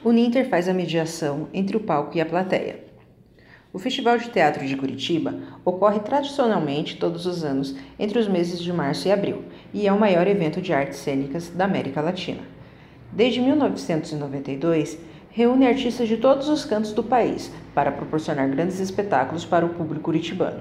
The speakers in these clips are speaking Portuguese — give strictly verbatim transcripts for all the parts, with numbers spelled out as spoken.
O Ninter faz a mediação entre o palco e a plateia. O Festival de Teatro de Curitiba ocorre tradicionalmente todos os anos entre os meses de março e abril e é o maior evento de artes cênicas da América Latina. Desde mil novecentos e noventa e dois, reúne artistas de todos os cantos do país para proporcionar grandes espetáculos para o público curitibano.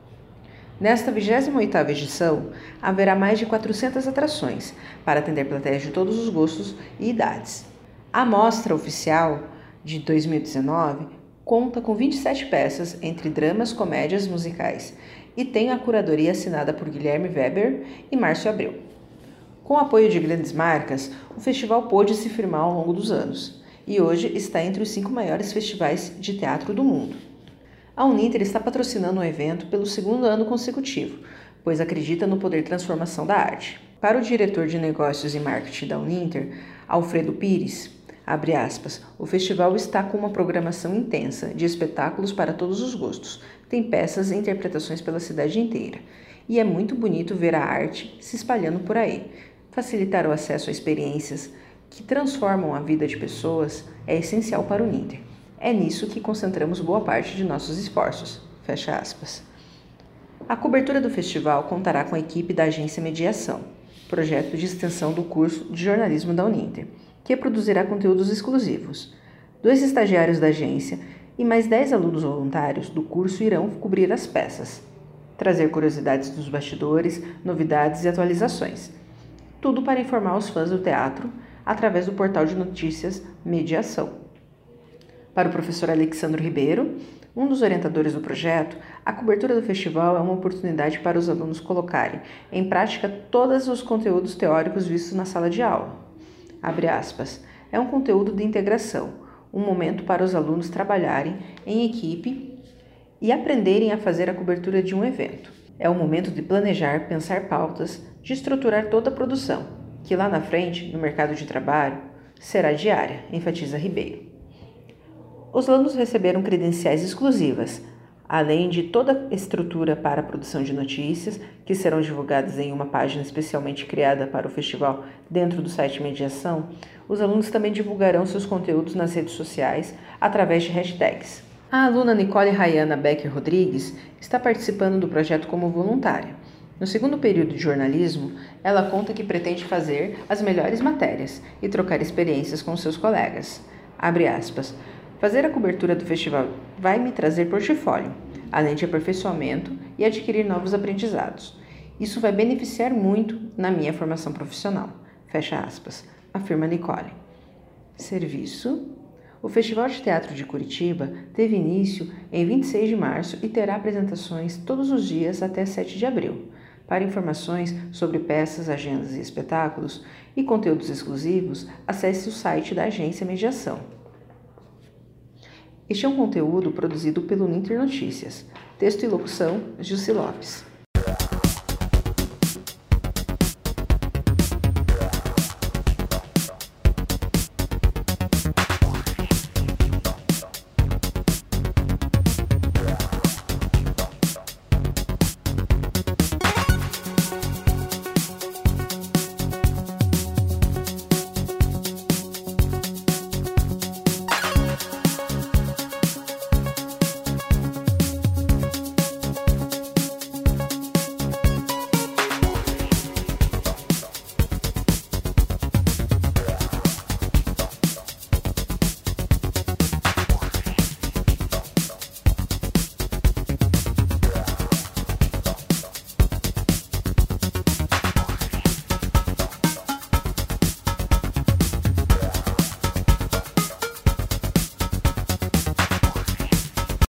Nesta vigésima oitava edição, haverá mais de quatrocentas atrações para atender plateias de todos os gostos e idades. A mostra oficial de dois mil e dezenove conta com vinte e sete peças entre dramas, comédias, musicais e tem a curadoria assinada por Guilherme Weber e Márcio Abreu. Com o apoio de grandes marcas, o festival pôde se firmar ao longo dos anos e hoje está entre os cinco maiores festivais de teatro do mundo. A Uninter está patrocinando o evento pelo segundo ano consecutivo, pois acredita no poder de transformação da arte. Para o diretor de negócios e marketing da Uninter, Alfredo Pires, abre aspas, o festival está com uma programação intensa de espetáculos para todos os gostos. Tem peças e interpretações pela cidade inteira. E é muito bonito ver a arte se espalhando por aí. Facilitar o acesso a experiências que transformam a vida de pessoas é essencial para o Ninter. É nisso que concentramos boa parte de nossos esforços. Fecha aspas. A cobertura do festival contará com a equipe da Agência Mediação, projeto de extensão do curso de jornalismo da Uninter, que produzirá conteúdos exclusivos. Dois estagiários da agência e mais dez alunos voluntários do curso irão cobrir as peças, trazer curiosidades dos bastidores, novidades e atualizações. Tudo para informar os fãs do teatro através do portal de notícias Mediação. Para o professor Alexandre Ribeiro, um dos orientadores do projeto, a cobertura do festival é uma oportunidade para os alunos colocarem em prática todos os conteúdos teóricos vistos na sala de aula. Abre aspas, é um conteúdo de integração, um momento para os alunos trabalharem em equipe e aprenderem a fazer a cobertura de um evento. É o momento de planejar, pensar pautas, de estruturar toda a produção, que lá na frente, no mercado de trabalho, será diária, enfatiza Ribeiro. Os alunos receberam credenciais exclusivas, além de toda a estrutura para a produção de notícias, que serão divulgadas em uma página especialmente criada para o festival dentro do site Mediação. Os alunos também divulgarão seus conteúdos nas redes sociais através de hashtags. A aluna Nicole Rayana Becker Rodrigues está participando do projeto como voluntária. No segundo período de jornalismo, ela conta que pretende fazer as melhores matérias e trocar experiências com seus colegas. Abre aspas. Fazer a cobertura do festival vai me trazer portfólio, além de aperfeiçoamento e adquirir novos aprendizados. Isso vai beneficiar muito na minha formação profissional. Fecha aspas, afirma Nicole. Serviço. O Festival de Teatro de Curitiba teve início em vinte e seis de março e terá apresentações todos os dias até sete de abril. Para informações sobre peças, agendas e espetáculos e conteúdos exclusivos, acesse o site da Agência Mediação. Este é um conteúdo produzido pelo Ninter Notícias. Texto e locução, Jussi Lopes.